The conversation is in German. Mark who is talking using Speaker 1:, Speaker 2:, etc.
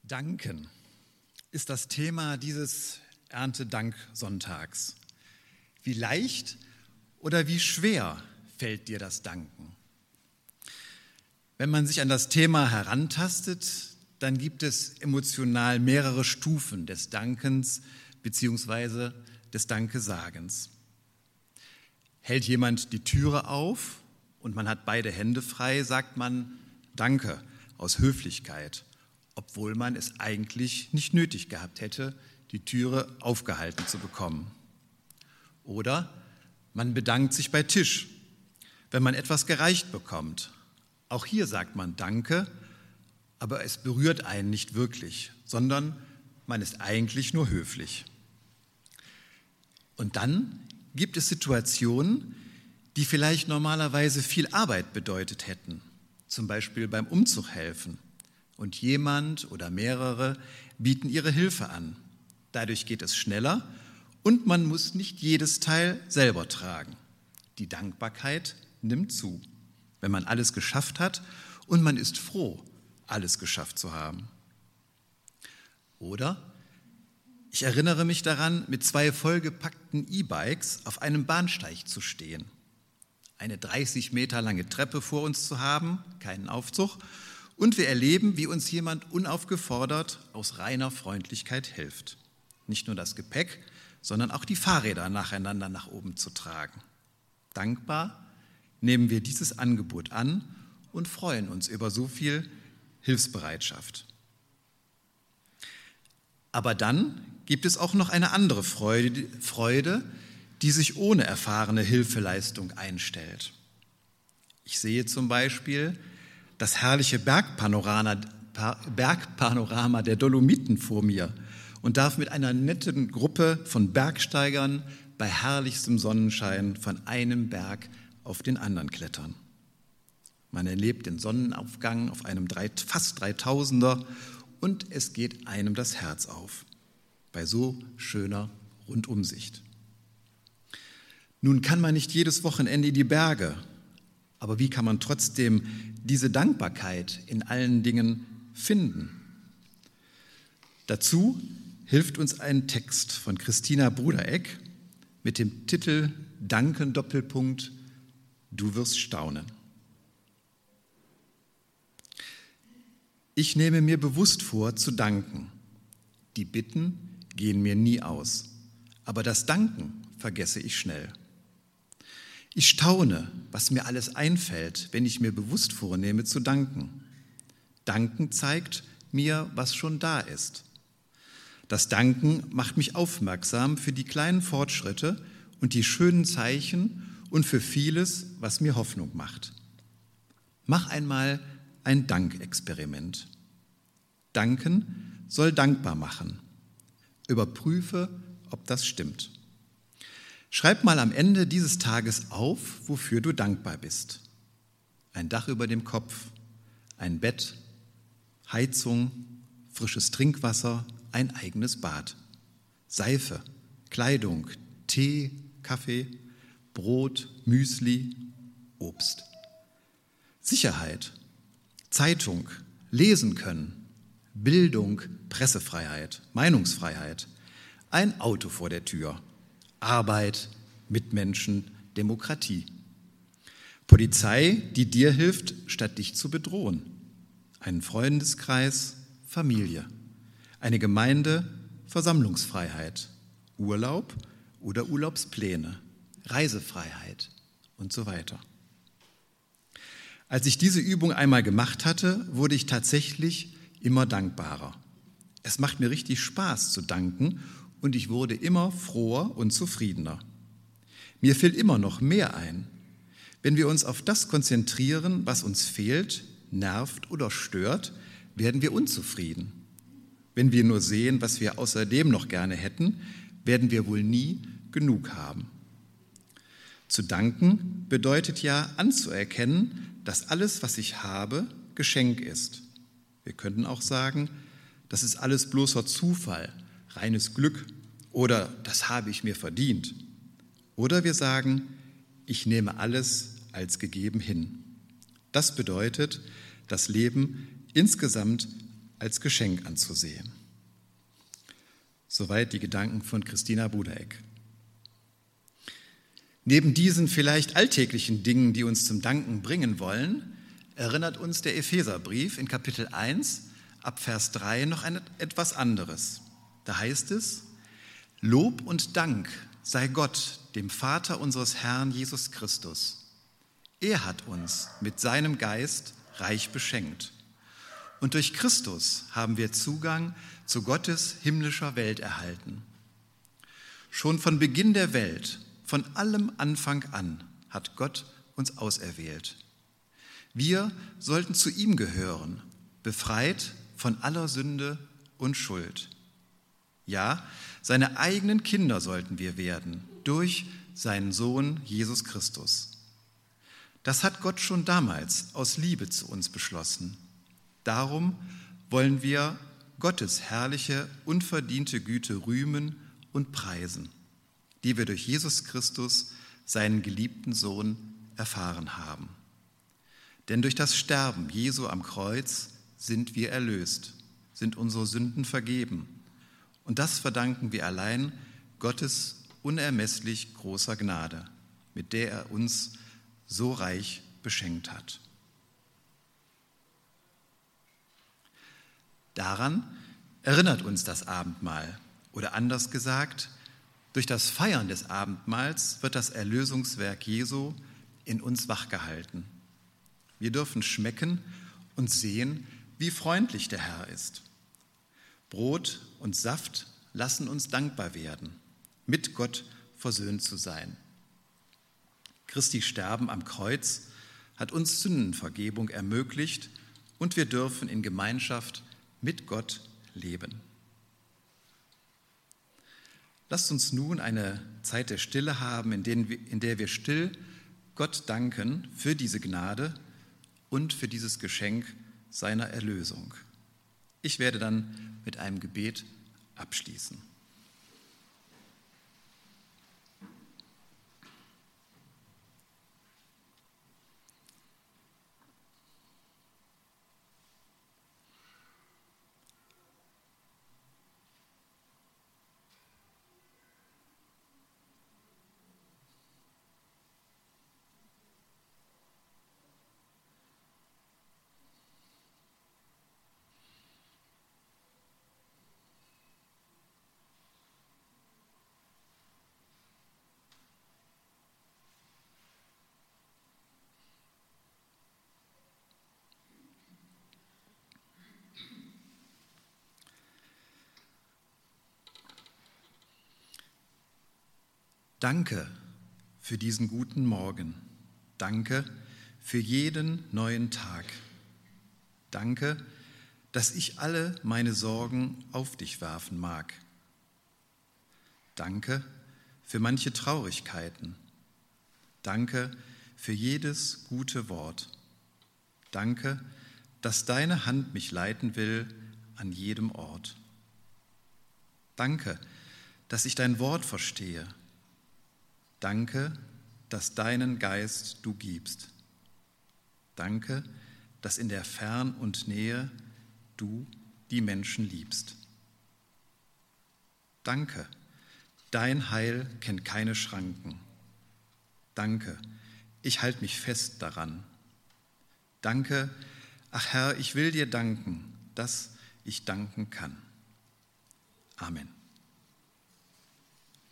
Speaker 1: Danken ist das Thema dieses Erntedanksonntags. Wie leicht oder wie schwer fällt dir das Danken? Wenn man sich an das Thema herantastet, dann gibt es emotional mehrere Stufen des Dankens bzw. des Dankesagens. Hält jemand die Türe auf und man hat beide Hände frei, sagt man Danke aus Höflichkeit, obwohl man es eigentlich nicht nötig gehabt hätte, die Türe aufgehalten zu bekommen. Oder man bedankt sich bei Tisch, wenn man etwas gereicht bekommt. Auch hier sagt man Danke, aber es berührt einen nicht wirklich, sondern man ist eigentlich nur höflich. Und dann gibt es Situationen, die vielleicht normalerweise viel Arbeit bedeutet hätten, zum Beispiel beim Umzug helfen. Und jemand oder mehrere bieten ihre Hilfe an. Dadurch geht es schneller und man muss nicht jedes Teil selber tragen. Die Dankbarkeit nimmt zu, wenn man alles geschafft hat und man ist froh, alles geschafft zu haben. Oder ich erinnere mich daran, mit 2 vollgepackten E-Bikes auf einem Bahnsteig zu stehen, eine 30 Meter lange Treppe vor uns zu haben, keinen Aufzug, und wir erleben, wie uns jemand unaufgefordert aus reiner Freundlichkeit hilft. Nicht nur das Gepäck, sondern auch die Fahrräder nacheinander nach oben zu tragen. Dankbar nehmen wir dieses Angebot an und freuen uns über so viel Hilfsbereitschaft. Aber dann gibt es auch noch eine andere Freude, die sich ohne erfahrene Hilfeleistung einstellt. Ich sehe zum Beispiel das herrliche Bergpanorama der Dolomiten vor mir und darf mit einer netten Gruppe von Bergsteigern bei herrlichstem Sonnenschein von einem Berg auf den anderen klettern. Man erlebt den Sonnenaufgang auf einem fast 3000er und es geht einem das Herz auf bei so schöner Rundumsicht. Nun kann man nicht jedes Wochenende in die Berge, aber wie kann man trotzdem diese Dankbarkeit in allen Dingen finden? Dazu hilft uns ein Text von Christina Brudereck mit dem Titel Danken Doppelpunkt, du wirst staunen. Ich nehme mir bewusst vor, zu danken. Die Bitten gehen mir nie aus, aber das Danken vergesse ich schnell. Ich staune, was mir alles einfällt, wenn ich mir bewusst vornehme, zu danken. Danken zeigt mir, was schon da ist. Das Danken macht mich aufmerksam für die kleinen Fortschritte und die schönen Zeichen und für vieles, was mir Hoffnung macht. Mach einmal ein Dankexperiment. Danken soll dankbar machen. Überprüfe, ob das stimmt. Schreib mal am Ende dieses Tages auf, wofür du dankbar bist. Ein Dach über dem Kopf, ein Bett, Heizung, frisches Trinkwasser, ein eigenes Bad, Seife, Kleidung, Tee, Kaffee, Brot, Müsli, Obst. Sicherheit, Zeitung, lesen können, Bildung, Pressefreiheit, Meinungsfreiheit, ein Auto vor der Tür, Arbeit, Mitmenschen, Demokratie. Polizei, die dir hilft, statt dich zu bedrohen. Einen Freundeskreis, Familie. Eine Gemeinde, Versammlungsfreiheit. Urlaub oder Urlaubspläne. Reisefreiheit und so weiter. Als ich diese Übung einmal gemacht hatte, wurde ich tatsächlich immer dankbarer. Es macht mir richtig Spaß zu danken und ich wurde immer froher und zufriedener. Mir fiel immer noch mehr ein. Wenn wir uns auf das konzentrieren, was uns fehlt, nervt oder stört, werden wir unzufrieden. Wenn wir nur sehen, was wir außerdem noch gerne hätten, werden wir wohl nie genug haben. Zu danken bedeutet ja anzuerkennen, dass alles, was ich habe, Geschenk ist. Wir könnten auch sagen, das ist alles bloßer Zufall, reines Glück oder das habe ich mir verdient. Oder wir sagen, ich nehme alles als gegeben hin. Das bedeutet, das Leben insgesamt als Geschenk anzusehen. Soweit die Gedanken von Christina Budereck. Neben diesen vielleicht alltäglichen Dingen, die uns zum Danken bringen wollen, erinnert uns der Epheserbrief in Kapitel 1 ab Vers 3 noch an etwas anderes. Da heißt es: Lob und Dank sei Gott, dem Vater unseres Herrn Jesus Christus. Er hat uns mit seinem Geist reich beschenkt. Und durch Christus haben wir Zugang zu Gottes himmlischer Welt erhalten. Schon von Beginn der Welt, von allem Anfang an, hat Gott uns auserwählt. Wir sollten zu ihm gehören, befreit von aller Sünde und Schuld. Ja, seine eigenen Kinder sollten wir werden, durch seinen Sohn Jesus Christus. Das hat Gott schon damals aus Liebe zu uns beschlossen. Darum wollen wir Gottes herrliche, unverdiente Güte rühmen und preisen, die wir durch Jesus Christus, seinen geliebten Sohn, erfahren haben. Denn durch das Sterben Jesu am Kreuz sind wir erlöst, sind unsere Sünden vergeben. Und das verdanken wir allein Gottes unermesslich großer Gnade, mit der er uns so reich beschenkt hat. Daran erinnert uns das Abendmahl, oder anders gesagt, durch das Feiern des Abendmahls wird das Erlösungswerk Jesu in uns wachgehalten. Wir dürfen schmecken und sehen, wie freundlich der Herr ist. Brot und Saft lassen uns dankbar werden, mit Gott versöhnt zu sein. Christi Sterben am Kreuz hat uns Sündenvergebung ermöglicht und wir dürfen in Gemeinschaft mit Gott leben. Lasst uns nun eine Zeit der Stille haben, in der wir still Gott danken für diese Gnade und für dieses Geschenk seiner Erlösung. Ich werde dann mit einem Gebet abschließen. Danke für diesen guten Morgen. Danke für jeden neuen Tag. Danke, dass ich alle meine Sorgen auf dich werfen mag. Danke für manche Traurigkeiten. Danke für jedes gute Wort. Danke, dass deine Hand mich leiten will an jedem Ort. Danke, dass ich dein Wort verstehe. Danke, dass deinen Geist du gibst. Danke, dass in der Fern und Nähe du die Menschen liebst. Danke, dein Heil kennt keine Schranken. Danke, ich halte mich fest daran. Danke, ach Herr, ich will dir danken, dass ich danken kann. Amen.